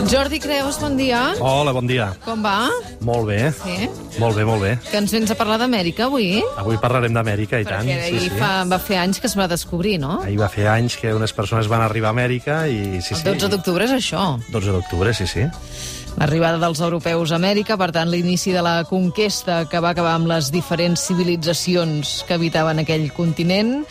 Jordi Creus, bon dia. Hola, bon dia. Com va? Molt bé. Sí? Molt bé, molt bé. Que ens vens a parlar d'Amèrica, avui? Avui parlarem d'Amèrica, i tant. Perquè ahir va fer anys que es va descobrir, no? Ahir va fer anys que unes persones van arribar a Amèrica i... El 12 d'octubre és això. 12 d'octubre, sí. L'arribada dels europeus a Amèrica, per tant, l'inici de la conquesta que va acabar amb les diferents civilitzacions que habitaven aquell continent.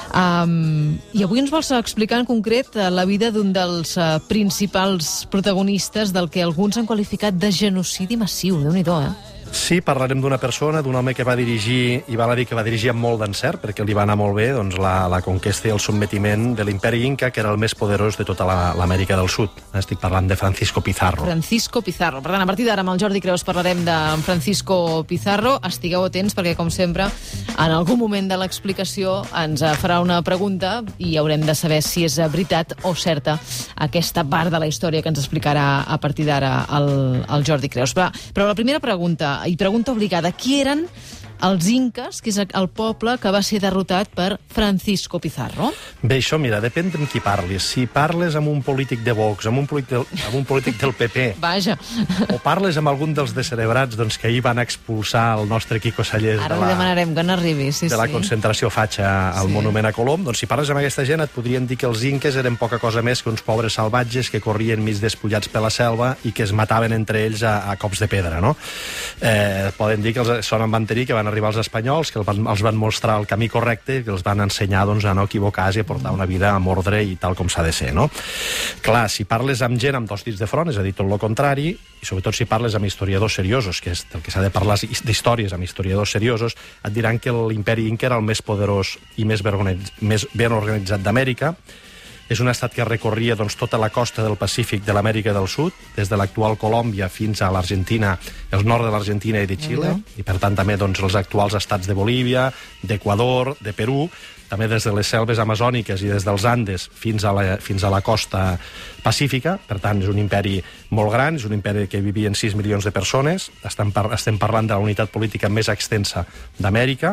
I avui ens vols explicar en concret la vida d'un dels principals protagonistes del que alguns han qualificat de genocidi massiu. Déu-n'hi-do, Sí, parlarem d'una persona, d'un home que va dirigir, i val a dir que va dirigir amb molt d'encert, perquè li va anar molt bé doncs, la conquesta i el sotmetiment de l'imperi Inca, que era el més poderós de tota l'Amèrica del Sud. Estic parlant de Francisco Pizarro. Francisco Pizarro. Per tant, a partir d'ara amb el Jordi Creus parlarem de Francisco Pizarro. Estigueu atents perquè, com sempre, en algun moment de l'explicació ens farà una pregunta i haurem de saber si és veritat o certa aquesta part de la història que ens explicarà a partir d'ara el Jordi Creus. Però la primera pregunta, i pregunta obligada, qui eren els inques, que és el poble que va ser derrotat per Francisco Pizarro? Bé, això, mira, depèn amb qui parlis. Si parles amb un polític de Vox, amb un polític del PP, Vaja. o parles amb algun dels descerebrats que ahir van expulsar el nostre Quico Sallés Ara li demanarem que n'arribi, de la concentració fatxa al monument a Colom, doncs si parles amb aquesta gent et podrien dir que els inques eren poca cosa més que uns pobres salvatges que corrien mig despullats per la selva i que es mataven entre ells a cops de pedra, no? Poden dir que són en vanterí, que van arribar els espanyols, que els van mostrar el camí correcte, que els van ensenyar a no equivocar-se i a portar una vida amb ordre i tal com s'ha de ser, no? Clar, si parles amb gent amb dos dits de front, és a dir, tot el contrari, i sobretot si parles amb historiadors seriosos, que és del que s'ha de parlar d'històries amb historiadors seriosos, et diran que l'imperi Inca era el més poderós i més ben organitzat d'Amèrica. És un estat que recorria tota la costa del Pacífic de l'Amèrica del Sud, des de l'actual Colòmbia fins a l'Argentina, el nord de l'Argentina i de Xile, i per tant també els actuals estats de Bolívia, d'Equador, de Perú, també des de les selves amazòniques i des dels Andes fins a la costa pacífica. Per tant, és un imperi molt gran, és un imperi que vivien 6 milions de persones, estem parlant de la unitat política més extensa d'Amèrica,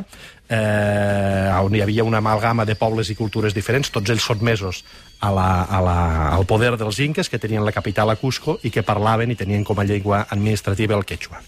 on hi havia una amalgama de pobles i cultures diferents, tots ells sotmesos al poder dels inques, que tenien la capital a Cusco i que parlaven i tenien com a llengua administrativa el quechua.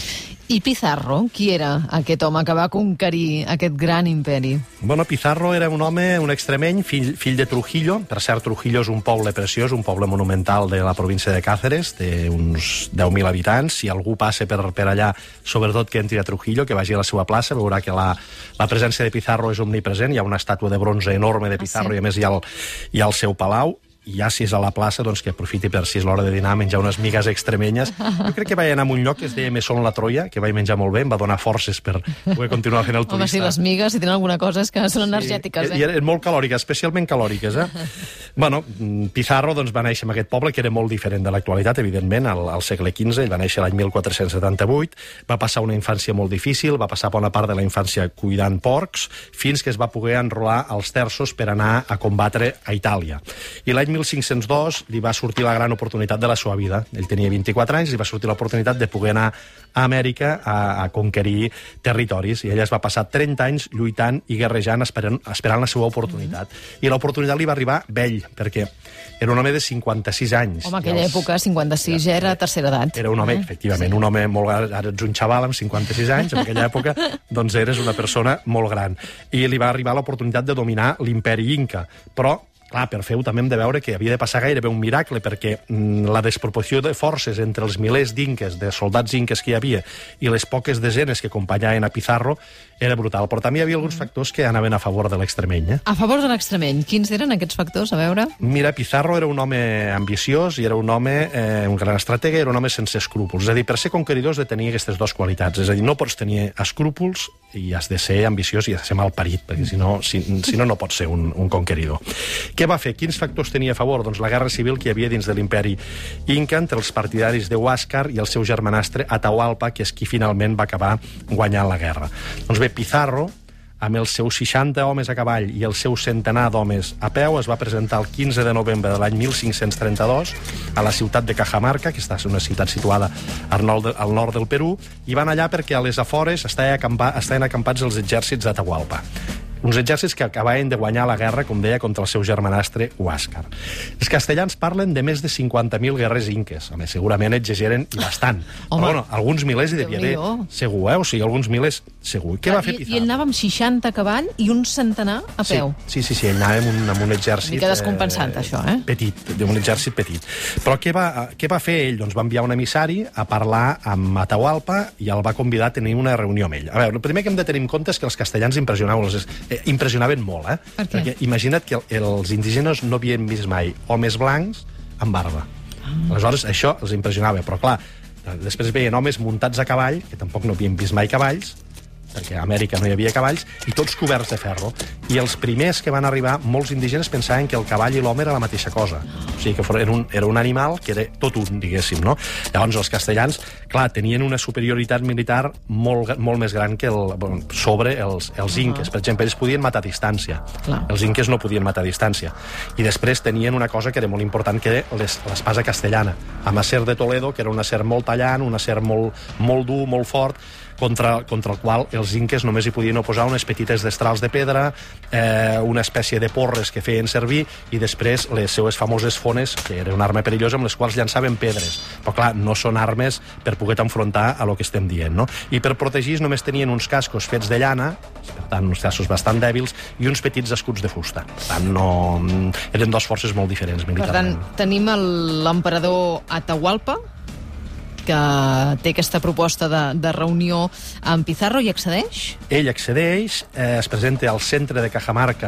I Pizarro, qui era aquest home que va conquerir aquest gran imperi? Bueno, Pizarro era un home, un extremeny, fill de Trujillo. Per cert, Trujillo és un poble preciós, un poble monumental de la província de Cáceres, té uns 10.000 habitants. Si algú passa per allà, sobretot que entri a Trujillo, que vagi a la seva plaça, veurà que la presència de Pizarro és omnipresent. Hi ha una estàtua de bronze enorme de Pizarro, i a més hi ha el seu palau. I ja si és a la plaça, que aprofiti per si és l'hora de dinar, menjar unes migues extremenyes. Jo crec que vaig anar a un lloc que es deia Mesón la Troia, que vaig menjar molt bé, em va donar forces per poder continuar fent el turista. Home, si les migues, si tenen alguna cosa, és que són energètiques, I eren molt calòriques, especialment calòriques, Bueno, Pizarro va néixer en aquest poble, que era molt diferent de l'actualitat, evidentment, al segle XV, ell va néixer l'any 1478, va passar una infància molt difícil, va passar bona part de la infància cuidant porcs, fins que es va poder enrolar als terços per anar a combatre a Itàlia. I l'any 1502 li va sortir la gran oportunitat de la seva vida. Ell tenia 24 anys i va sortir l'oportunitat de poder anar a Amèrica a conquerir territoris. I ell es va passar 30 anys lluitant i guerrejant, esperant la seva oportunitat. I l'oportunitat li va arribar vell, perquè era un home de 56 anys. Home, aquella època, 56 ja era tercera edat. Era un home, efectivament, un home molt gran. Ara ets un xaval amb 56 anys, en aquella època eres una persona molt gran. I li va arribar l'oportunitat de dominar l'imperi Inca. Però clar, per fer-ho també hem de veure que havia de passar gairebé un miracle, perquè la desproporció de forces entre els milers d'inques, de soldats inques que hi havia, i les poques desenes que acompanyaven a Pizarro era brutal. Però també hi havia alguns factors que anaven a favor de l'extremeny. A favor de l'extremeny. Quins eren aquests factors, a veure? Mira, Pizarro era un home ambiciós i era un home, un gran estratega, i era un home sense escrúpols. És a dir, per ser conqueridor has de tenir aquestes dues qualitats. És a dir, no pots tenir escrúpols i has de ser ambiciós i has de ser malparit, perquè si no, no pots ser un conqueridor. Què va fer? Quins factors tenia a favor? Doncs la guerra civil que hi havia dins de l'imperi Inca entre els partidaris de Huáscar i el seu germanastre Atahualpa, que és qui finalment va acabar guanyant la guerra. Doncs bé, Pizarro, amb els seus 60 homes a cavall i el seu centenar d'homes a peu, es va presentar el 15 de novembre de l'any 1532 a la ciutat de Cajamarca, que és una ciutat situada al nord del Perú, i van allà perquè a les afores estaven acampats els exèrcits d'Atahualpa. uns exèrcits que acabaven de guanyar la guerra, com deia, contra el seu germanastre Huáscar. Els castellans parlen de més de 50.000 guerrers inques. Home, segurament exageren i bastant. Però, bueno, alguns milers hi devia haver, segur, O sigui, alguns milers, segur. Què va fer Pizarro? I ell anava amb 60 a cavall i un centenar a peu. Sí, ell anava amb un exèrcit... Una mica descompensant, això, Petit, d'un exèrcit petit. Però què va fer ell? Doncs va enviar un emissari a parlar amb Atahualpa i el va convidar a tenir una reunió amb ell. A veure, el primer que hem de tenir en compte és que els castellans impressionaven molt, Per què? Perquè imagina't que els indígenes no havien vist mai homes blancs amb barba. Aleshores, això els impressionava, però clar, després veien homes muntats a cavall, que tampoc no havien vist mai cavalls, perquè a Amèrica no hi havia cavalls, i tots coberts de ferro. I els primers que van arribar, molts indígenes pensaven que el cavall i l'home era la mateixa cosa. O sigui, que era un animal que era tot un, diguéssim, no? Llavors, els castellans, clar, tenien una superioritat militar molt més gran que sobre els inques. Per exemple, ells podien matar a distància. Els inques no podien matar a distància. I després tenien una cosa que era molt important, que era l'espasa castellana, amb acer de Toledo, que era un acer molt tallant, un acer molt dur, molt fort, contra el qual els inques només hi podien oposar unes petites destrals de pedra, una espècie de porres que feien servir, i després les seues famoses fones, que era una arma perillosa, amb les quals llançaven pedres. Però clar, no són armes per poder enfrontar a lo que estem dient, no? I per protegir només tenien uns cascos fets de llana, per tant, uns cascos bastant dèbils, i uns petits escuts de fusta. Per tant, eren dues forces molt diferents militarment. Per tant, tenim l'emperador Atahualpa, que té aquesta proposta de reunió amb Pizarro, i accedeix? Ell accedeix, es presenta al centre de Cajamarca,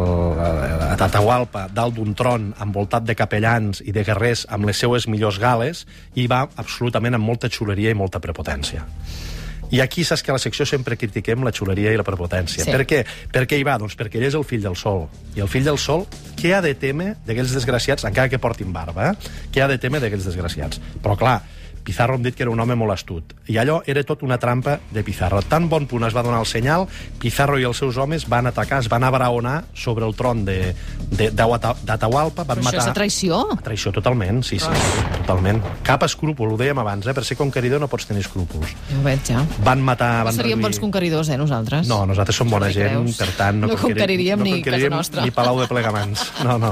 a Atahualpa, dalt d'un tron envoltat de capellans i de guerrers amb les seues millors gales, i va absolutament amb molta xuleria i molta prepotència. I aquí saps que a la secció sempre critiquem la xuleria i la prepotència. Sí. Per què? Per què hi va? Doncs perquè ell és el fill del sol. I el fill del sol, què ha de témer d'aquells desgraciats, encara que portin barba, què ha de témer d'aquells desgraciats? Però clar, Pizarro hem dit que era un home molt astut. I allò era tot una trampa de Pizarro. Tan bon punt es va donar el senyal, Pizarro i els seus homes van atacar, es van abraonar sobre el tron d'Atahualpa. Però això és traïció? Traïció, totalment, sí, totalment. Cap escrúpol, ho dèiem abans, per ser conqueridor no pots tenir escrúpols. Ja ho veig, ja. Van matar... No seríem bons conqueridors, nosaltres? No, nosaltres som bona gent, per tant... No conqueriríem ni casa nostra. Ni Palau de Plegamans. No.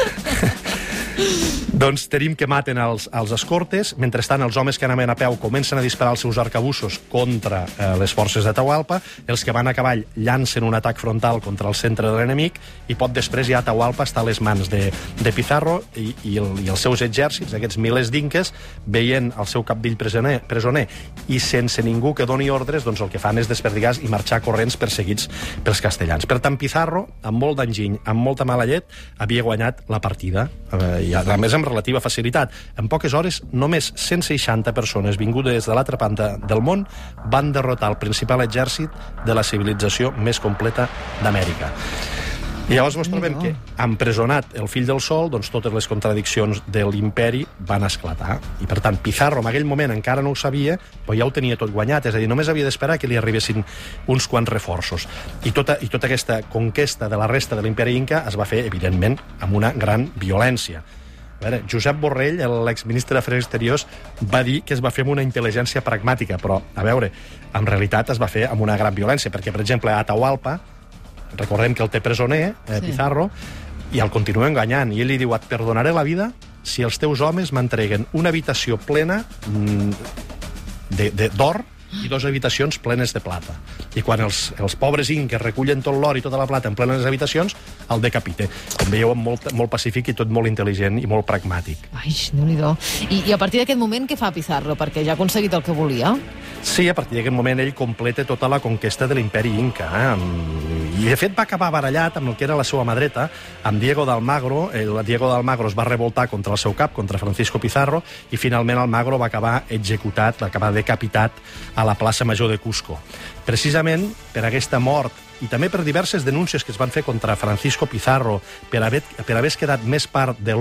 Doncs tenim que maten els escortes. Mentrestant, els homes que anaven a peu comencen a disparar els seus arcabussos contra les forces d'Atahualpa. Els que van a cavall llancen un atac frontal contra el centre de l'enemic, i poc després ja Atahualpa està a les mans de Pizarro i els seus exèrcits, aquests milers d'inques, veient el seu capdill presoner i sense ningú que doni ordres, doncs el que fan és desperdigar i marxar corrents perseguits pels castellans. Per tant, Pizarro, amb molt d'enginy, amb molta mala llet, havia guanyat la partida, i a més amb relativa facilitat. En poques hores, només 160 persones vingudes de l'altra banda del món van derrotar el principal exèrcit de la civilització més completa d'Amèrica. I llavors ens trobem que, empresonat el fill del sol, doncs totes les contradiccions de l'imperi van esclatar. I per tant, Pizarro en aquell moment encara no ho sabia, però ja ho tenia tot guanyat, és a dir, només havia d'esperar que li arribessin uns quants reforços. I tota aquesta conquesta de la resta de l'imperi inca es va fer, evidentment, amb una gran violència. A veure, Josep Borrell, l'exministre d'Afers Exteriors, va dir que es va fer amb una intel·ligència pragmàtica, però, a veure, en realitat es va fer amb una gran violència, perquè, per exemple, a Atahualpa, recordem que el té presoner, Pizarro, i el continua enganyant, i ell li diu: et perdonaré la vida si els teus homes m'entreguen una habitació plena d'or i 2 habitacions plenes de plata. I quan els pobres inques recullen tot l'or i tota la plata en plenes habitacions, el decapite. Com veieu, molt pacífic i tot molt intel·ligent i molt pragmàtic. Ai, Déu-n'hi-do. I a partir d'aquest moment, què fa Pizarro? Perquè ja ha aconseguit el que volia. Sí, a partir d'aquest moment ell completa tota la conquesta de l'imperi inca. I, de fet, va acabar barallat amb el que era la seva mà dreta, amb Diego de Almagro. Diego de Almagro es va revoltar contra el seu cap, contra Francisco Pizarro, i finalment Almagro va acabar executat, va acabar decapitat a la plaça Major de Cusco. Precisament per aquesta mort i també per diverses denúncies que es van fer contra Francisco Pizarro per haver quedat més part de l'or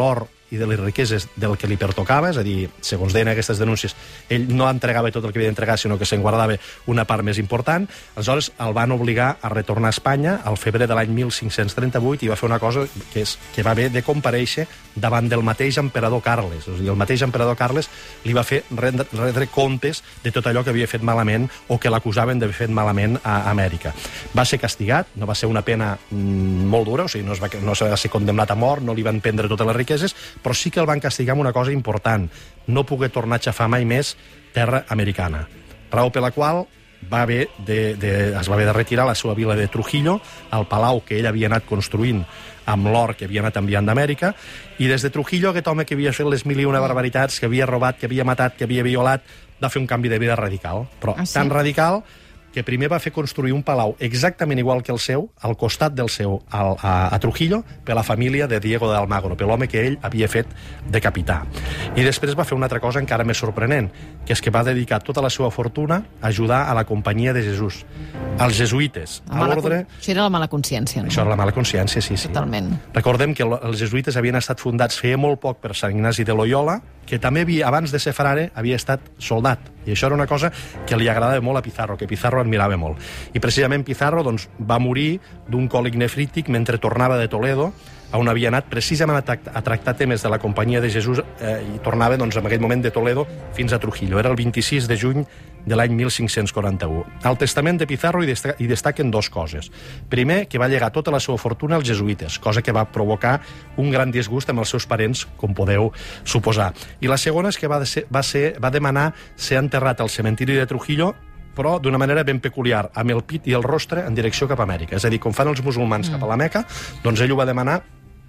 i de les riqueses del que li pertocava, és a dir, segons deien aquestes denúncies, ell no entregava tot el que havia d'entregar, sinó que se'n guardava una part més important. Aleshores, el van obligar a retornar a Espanya al febrer de l'any 1538 i va fer una cosa que va haver de comparèixer davant del mateix emperador Carles. És a dir, el mateix emperador Carles li va fer retre comptes de tot allò que havia fet malament o que l'acusaven d'haver fet malament a Amèrica. Va ser castigat, no va ser una pena molt dura, o sigui, no va ser condemnat a mort, no li van prendre totes les riqueses, però sí que el van castigar amb una cosa important, no poder tornar a xafar mai més terra americana. Raó per la qual es va haver de retirar a la seva vila de Trujillo, al palau que ell havia anat construint amb l'or que havia anat enviant d'Amèrica, i des de Trujillo aquest home que havia fet les 1001 barbaritats, que havia robat, que havia matat, que havia violat, va fer un canvi de vida radical, però tan radical que primer va fer construir un palau exactament igual que el seu, al costat del seu, a Trujillo, per la família de Diego de Almagro, per l'home que ell havia fet decapitar. I després va fer una altra cosa encara més sorprenent, que és que va dedicar tota la seva fortuna a ajudar a la Companyia de Jesús, als jesuïtes, a l'ordre... Això era la mala consciència, no? Això era la mala consciència, sí. Totalment. Recordem que els jesuïtes havien estat fundats feia molt poc per Sant Ignasi de Loyola, que també abans de ser frare havia estat soldat. I això era una cosa que li agradava molt a Pizarro, que Pizarro admirava molt. I precisament Pizarro va morir d'un còlic nefrític mentre tornava de Toledo, on havia anat precisament a tractar temes de la Companyia de Jesús i tornava en aquell moment de Toledo fins a Trujillo. Era el 26 de juny de l'any 1541. Al testament de Pizarro hi destaquen dues coses. Primer, que va llegar tota la seva fortuna als jesuïtes, cosa que va provocar un gran disgust amb els seus parents, com podeu suposar. I la segona és que va demanar ser enterrat al cementiri de Trujillo, però d'una manera ben peculiar, amb el pit i el rostre en direcció cap a Amèrica. És a dir, com fan els musulmans cap a la Meca, doncs ell ho va demanar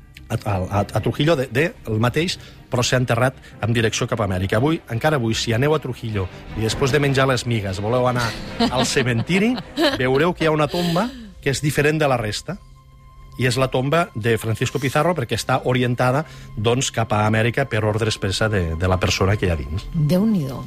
a Trujillo el mateix, però s'ha enterrat en direcció cap a Amèrica. Encara avui, si aneu a Trujillo i després de menjar les migues voleu anar al cementiri, veureu que hi ha una tomba que és diferent de la resta, i és la tomba de Francisco Pizarro perquè està orientada doncs, cap a Amèrica per ordre expressa de la persona que hi ha dins. Déu-n'hi-do.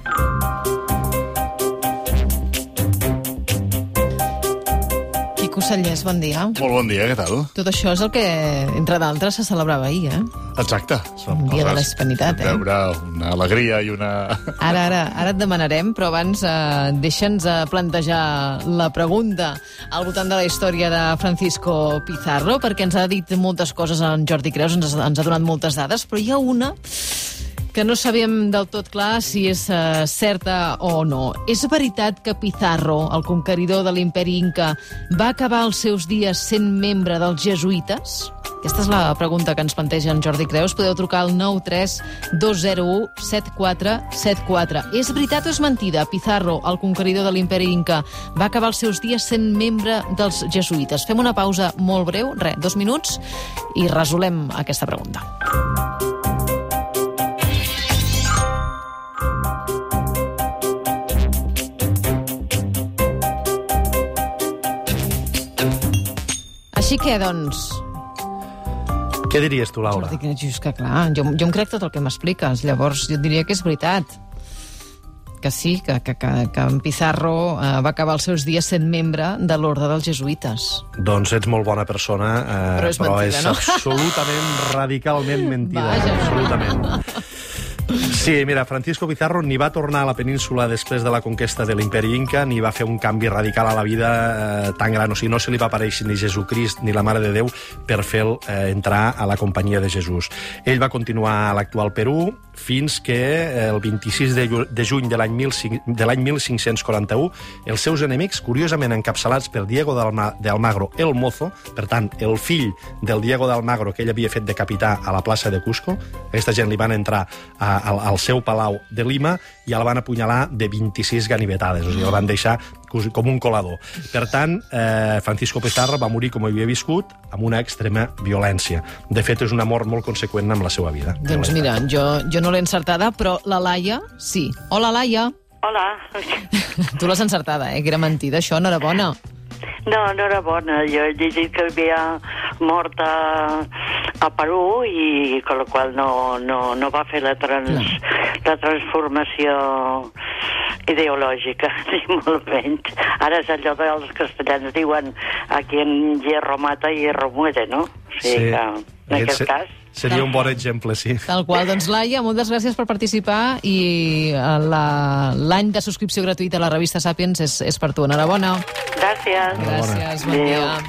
Quico Sallés, bon dia. Molt bon dia, què tal? Tot això és el que, entre d'altres, se celebrava ahir, eh? Exacte. Un dia de l'Hispanitat, eh? Veure una alegria i una... Ara et demanarem, però abans deixa'ns plantejar la pregunta al voltant de la història de Francisco Pizarro, perquè ens ha dit moltes coses en Jordi Creus, ens ha donat moltes dades, però hi ha una que no sabem del tot clar si és certa o no. És veritat que Pizarro, el conqueridor de l'imperi Inca, va acabar els seus dies sent membre dels jesuïtes? Aquesta és la pregunta que ens planteja en Jordi Creus. Podeu trucar al 93 201 7474. És veritat o és mentida? Pizarro, el conqueridor de l'imperi Inca, va acabar els seus dies sent membre dels jesuïtes. Fem una pausa molt breu, 2 minuts, i resolem aquesta pregunta. Així que, doncs... Què diries tu, Laura? És que, clar, jo em crec tot el que m'expliques. Llavors, jo diria que és veritat. Que sí, que en Pizarro va acabar els seus dies sent membre de l'ordre dels jesuïtes. Doncs ets molt bona persona, però és no? Absolutament, radicalment mentida. Vaja. Absolutament. Sí, mira, Francisco Pizarro ni va tornar a la península després de la conquesta de l'imperi Inca, ni va fer un canvi radical a la vida tan gran. O sigui, no se li va aparèixer ni Jesucrist ni la Mare de Déu per fer-lo entrar a la Companyia de Jesús. Ell va continuar a l'actual Perú fins que el 26 de juny de l'any 1541 els seus enemics, curiosament encapçalats per Diego de Almagro el Mozo, per tant, el fill del Diego de Almagro que ell havia fet decapitar a la plaça de Cusco, aquesta gent li van entrar al seu palau de Lima i el van apunyalar de 26 ganivetades, o sigui, el van deixar com un colador. Per tant, Francisco Pizarro va morir com havia viscut, amb una extrema violència. De fet, és una mort molt conseqüent amb la seva vida. Doncs mira, jo no l'he encertada, però la Laia sí. Hola, Laia. Hola. Tu l'has encertada, que era mentida, això, no era bona. No era bona. Jo he llegit que havia mort a Perú i con la qual no va fer la transformació ideològica, ni molt menys. Ara és allò que els castellans diuen a quien hierro mata, hierro muere, no? O sigui que, en aquest cas... Seria un bon exemple, sí. Tal qual. Doncs, Laia, moltes gràcies per participar i l'any de subscripció gratuïta a la revista Sàpiens és per tu. Enhorabona. Gràcies. Gràcies, bon Adéu. dia.